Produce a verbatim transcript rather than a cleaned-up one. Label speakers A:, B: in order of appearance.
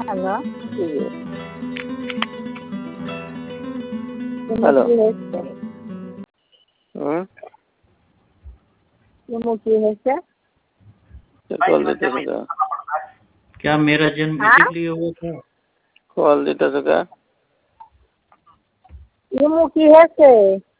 A: Hello
B: hello call देते सका
C: क्या मेरा जन्म इसीलिए हुआ था?
B: कॉल देता सका
A: ये मुखी है से